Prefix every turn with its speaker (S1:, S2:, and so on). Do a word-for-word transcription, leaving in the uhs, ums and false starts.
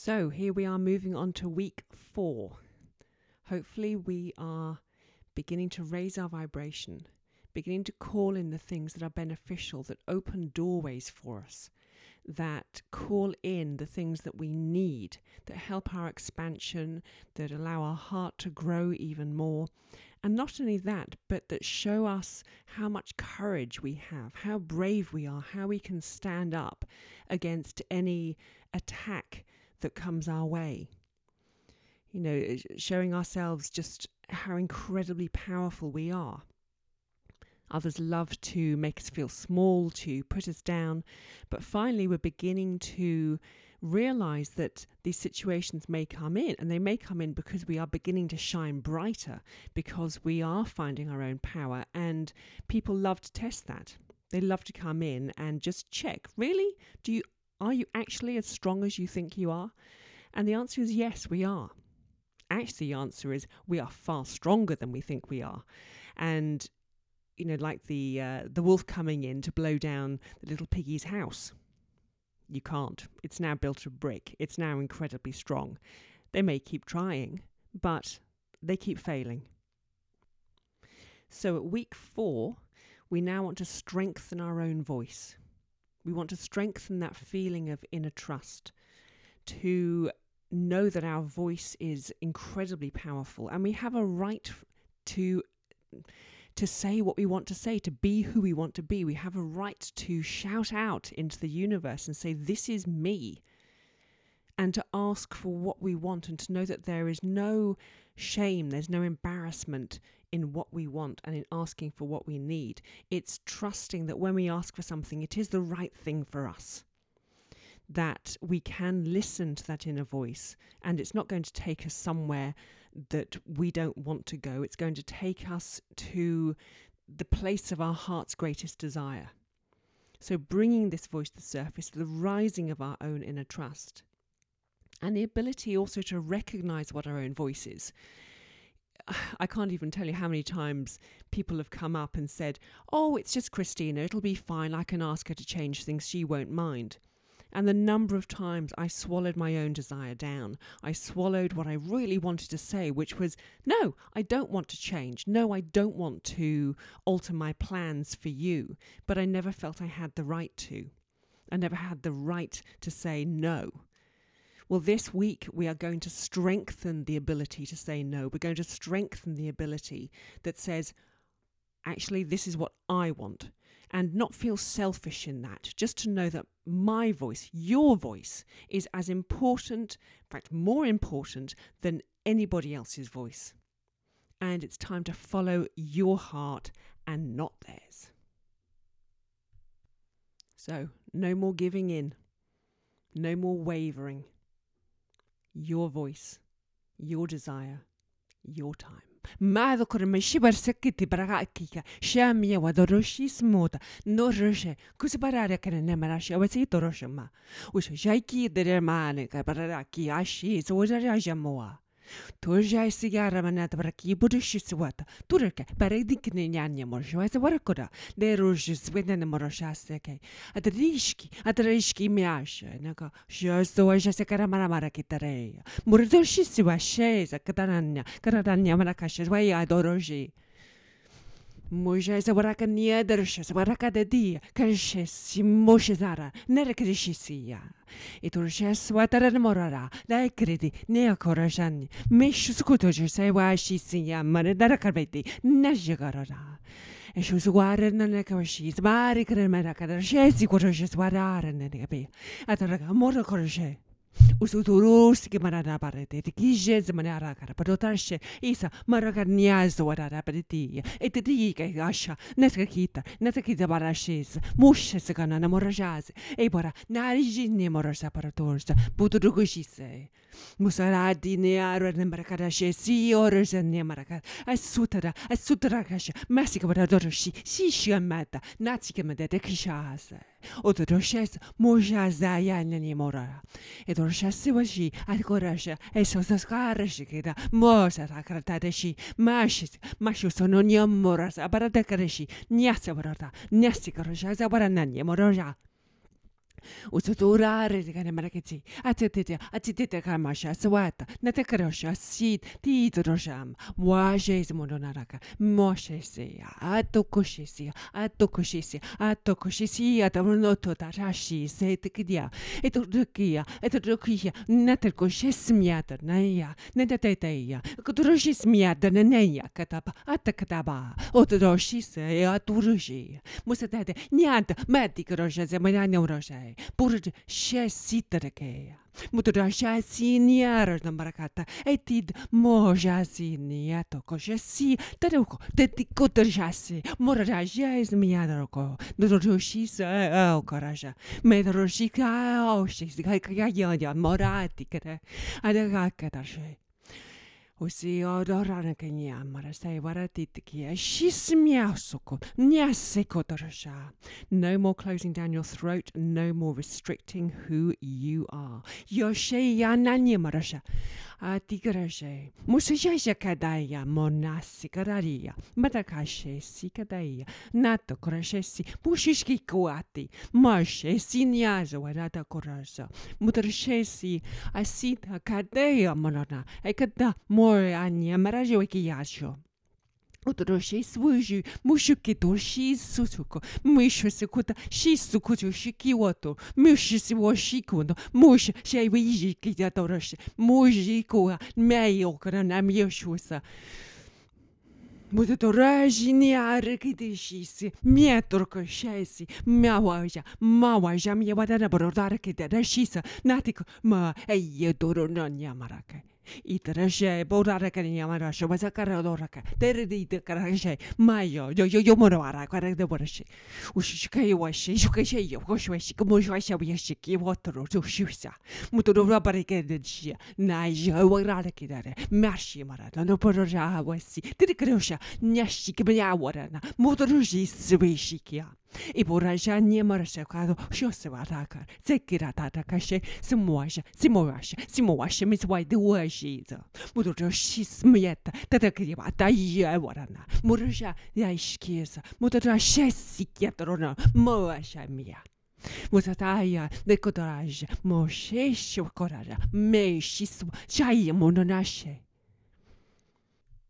S1: So here we are moving on to week four. Hopefully we are beginning to raise our vibration, beginning to call in the things that are beneficial, that open doorways for us, that call in the things that we need, that help our expansion, that allow our heart to grow even more. And not only that, but that show us how much courage we have, how brave we are, how we can stand up against any attack that comes our way. You know, showing ourselves just how incredibly powerful we are. Others love to make us feel small, to put us down. But finally, we're beginning to realize that these situations may come in, and they may come in because we are beginning to shine brighter, because we are finding our own power. And people love to test that. They love to come in and just check, really? Do you Are you actually as strong as you think you are? And the answer is yes, we are. Actually, the answer is we are far stronger than we think we are. And, you know, like the uh, the wolf coming in to blow down the little piggy's house. You can't. It's now built of brick. It's now incredibly strong. They may keep trying, but they keep failing. So at week four, we now want to strengthen our own voice. We want to strengthen that feeling of inner trust, to know that our voice is incredibly powerful, and we have a right to to say what we want to say, to be who we want to be. We have a right to shout out into the universe and say, this is me, and to ask for what we want, and to know that there is no shame, there's no embarrassment in what we want and in asking for what we need. It's trusting that when we ask for something, it is the right thing for us, that we can listen to that inner voice, and it's not going to take us somewhere that we don't want to go. It's going to take us to the place of our heart's greatest desire. So bringing this voice to the surface, the rising of our own inner trust, and the ability also to recognize what our own voice is. I can't even tell you how many times people have come up and said, oh, it's just Christina, it'll be fine, I can ask her to change things, she won't mind. And the number of times I swallowed my own desire down. I swallowed what I really wanted to say, which was, no, I don't want to change. No, I don't want to alter my plans for you. But I never felt I had the right to. I never had the right to say no. Well, this week we are going to strengthen the ability to say no. We're going to strengthen the ability that says, actually, this is what I want. And not feel selfish in that. Just to know that my voice, your voice, is as important, in fact, more important than anybody else's voice. And it's time to follow your heart and not theirs. So, no more giving in. No more wavering. Your voice, your desire, your time.
S2: Mado korma shibar sakiti barakika shamia wadoroshi smoda no roshe kusibarara kana nemarasha wasi doroshama usha jaiki dermane ka baraki ashi so jajamoa Turja sigara manata baraki budushiswata turka baredikne nyanya morshwasa warakora de rojis within moroshaseke atrishki atrishki miasha naka shaso jasekara marakitare murdoshiswa sheza katananya katananya marakasha way adoroji Moja sa waraka niedersha sa waraka de dia kanshesi moshizara nerekrishisia Iturches watara morara la credi ne corajani mesh scutoje sai washisia manedara carveti najagarara E shus guarda ne kashi sbari cremera kadar shesi corage swarara ne gabe atara moro corage Usuturus che manara parete, ti chiese manara cara, per dotarsi, isa, maragarniazo warara pareti, e ti dica, asha, netka kita, netka kita barashes, mushes canana morajaz, e bora, narigine morasa paratorsa, puturugushise. Musaradi nearo nembaracadashe, si ores and nemaraca, as sutara, as sutaracasha, massica varadoroshi, si shiamata, nazicamada de kishas. Otodoshes, mojazaya nemora. E dorshasi washi, at corasha, e sosascarashi, mosa racratadeshi, mashis, mashusononia moras, abaradakareshi, niasa varata, nesticarojas, abaranania moroja. Usuturare di cane maracheti, atitete, atitete kamasha, swata, natakarosha, seed, tidrosham, washes mononaraka, moshesia, atokoshisia, atokoshisia, atokoshisia, tavonoto tarashi, setekia, etokia, etokia, natakoshismiata, naya, netateia, kudroshismiata, naya, kataba, atakataba, otoroshis, aturushi, musatate, niata, medikrosha, zemanyaurosha. Purge shesitareke. Mutura shasiniara nambarakata. Etid moja siniato koshesi. Taruko. Tetikotar shasi. Morara jas miadaroko. Doroshisa o karaja. Medroshika o shizikaya morati kere. Adagakatashe. Usi odorana kenya marasai waratitiki shismiasoko nyasekotorasha. No more closing down your throat, no more restricting who you are. Yoshe yananya marasha. Atigarashe. Musashasha kadaya monasikararia. Matakashe sikadaya. Nato korashesi. Pushishki koati. Marshe sinyaza warata korasa. Mutarashesi. Asita kadaya monona. Ekada more. Anya maraje wekiyasho. Utoroshi swuju mushuki dorshi susuko mushusikuta shisukuju shikiwato mushisi washikuno mush shewiji kitoroshi mujiko meyokana namyoshusa. Mutatoraji niare kitishisi mietorko shesi mawaja mawaja miyawadana brodara kitashisa natiko ma eyedoro nonya marake. Itarashe, Boraka Yamarasha, was a caradoraka, Teredi de Carashe, Mayo, yo yo moravara, Cara de Borashi, Ushika washi, Shukashe, Hoshashi, Moshasha, Yashiki, water to Shusa, Muturo barricaded she, Naja, Warakidare, Marshi Marata, no Poroja was Tikrosha, Nyashikibia Warana, Motoruji Swishikia. Iboraja Niemarashakado, Shosevataka, Zekirataka, Simoasha, Simoasha, Simoasha, Miss White, the word she's a Mudoshi Smieta, Tatakivata, Yawarana, Murasha, Yashkis, Mudoja Shesikiatrona, Moasha Mia. Musataya, the Kotaraj, Moshe Shokoraja, May Shisu, Chai Mononashe.